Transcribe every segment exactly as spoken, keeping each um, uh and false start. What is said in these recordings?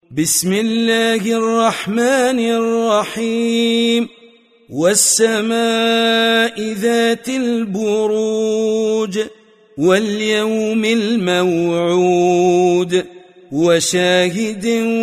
بسم الله الرحمن الرحيم والسماء ذات البروج واليوم الموعود وشاهد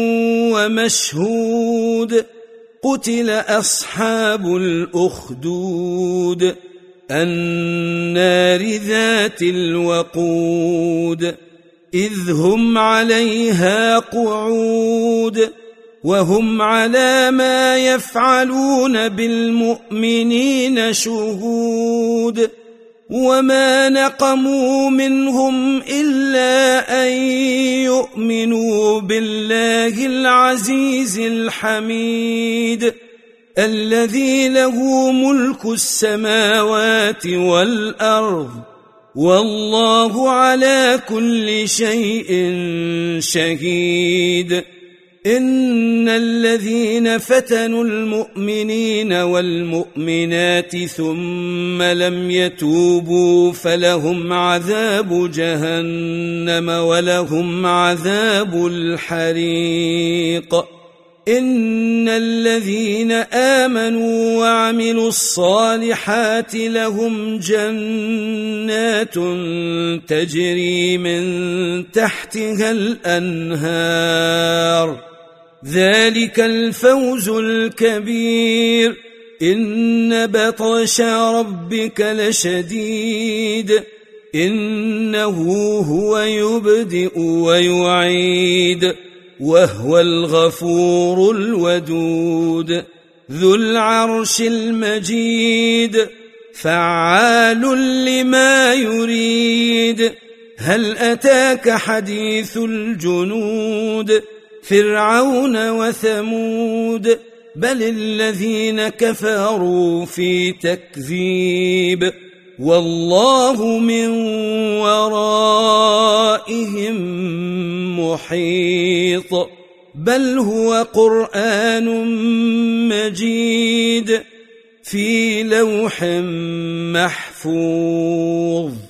ومشهود قتل أصحاب الأخدود النار ذات الوقود إذ هم عليها قعود وهم على ما يفعلون بالمؤمنين شهود وما نقموا منهم إلا أن يؤمنوا بالله العزيز الحميد الذي له ملك السماوات والأرض والله على كل شيء شهيد إن الذين فتنوا المؤمنين والمؤمنات ثم لم يتوبوا فلهم عذاب جهنم ولهم عذاب الحريق إن الذين آمنوا وعملوا الصالحات لهم جنات تجري من تحتها الأنهار ذلك الفوز الكبير إن بطش ربك لشديد إنه هو يبدئ ويعيد وهو الغفور الودود ذو العرش المجيد فعال لما يريد هل أتاك حديث الجنود فرعون وثمود بل الذين كفروا في تكذيب والله من ورائهم محيط بل هو قرآن مجيد في لوح محفوظ.